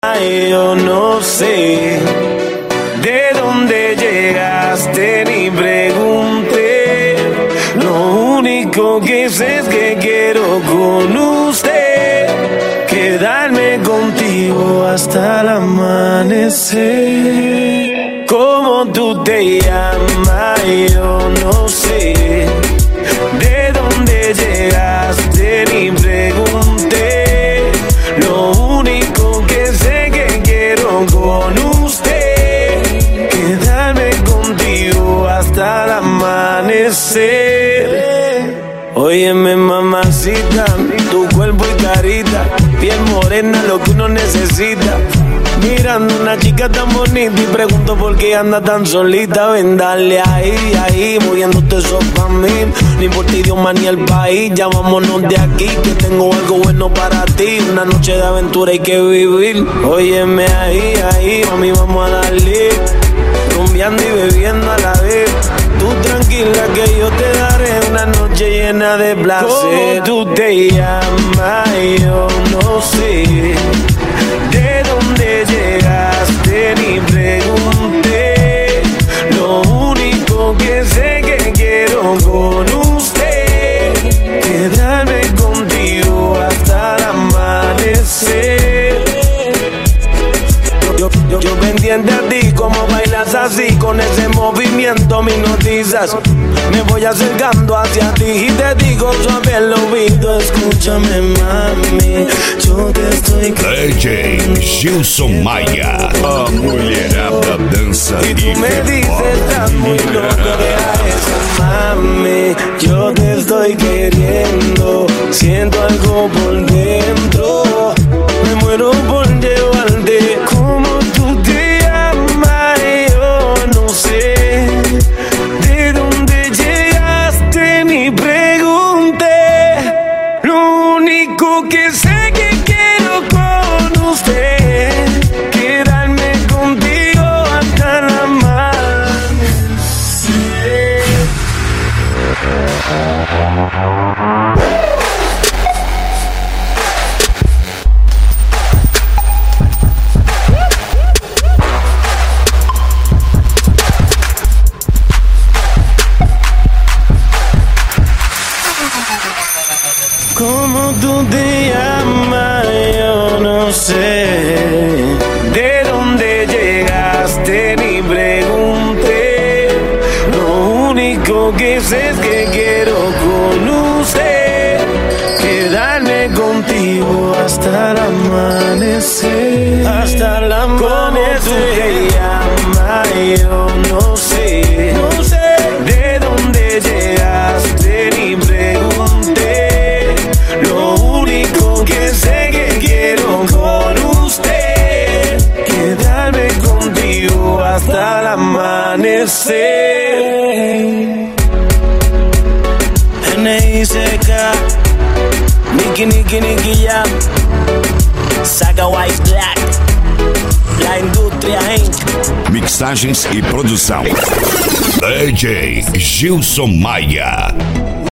Yo no sé de dónde llegaste ni pregunté. Lo único que sé es que quiero con usted quedarme contigo hasta el amanecer. ¿Cómo tú te llamas? Yo no sé de dónde llegaste ni pregunté. Lo único que sé que quiero con usted quedarme contigo hasta el amanecer. Óyeme, mamacita, tu cuerpo y carita, piel morena, lo que uno necesita. Mirando una chica tan bonita y pregunto por qué anda tan solita. Ven, dale ahí, moviéndote eso pa' mí. No importa idioma ni el país, ya vámonos de aquí, que tengo algo bueno para ti. Una noche de aventura hay que vivir. Óyeme ahí, mami, vamos a darle. Rumbeando y bebiendo a la vez. Tú tranquila que yo te daré una noche llena de placer. ¿Cómo tú te llamas? Yo no sé de dónde llegaste ni pregunté. Lo único que sé que quiero con usted quedarme contigo hasta el amanecer. Yo pendiente a ti, como bailas así, con ese movimiento me hipnotizas. Me voy acercando hacia ti y te digo suave al oído, escúchame mami, yo te estoy DJ Gilson Maia, a mulherada dança y tú me dices, estás muy loco, deja eso mami, yo te estoy queriendo, siento algo por dentro, me muero por llevarte. Como tú te llamas, yo no sé de dónde llegaste ni pregunté. Lo único que sé que quiero con usted quedarme contigo hasta la amanecer. ¿Cómo tú te llamas? Yo no sé de dónde llegaste ni pregunté. Lo único que sé es que quiero con usted quedarme contigo hasta el amanecer. Hasta el amanecer. ¿Cómo tú te llamas? Yo no sé de dónde llegaste ni pregunté. Lo único que sé que quiero con usted quedarme contigo hasta el amanecer. N.I.C.K. Nicky Jam, Saga White Black, La Indústria Inc. Mixagens e produção DJ Gilson Maia.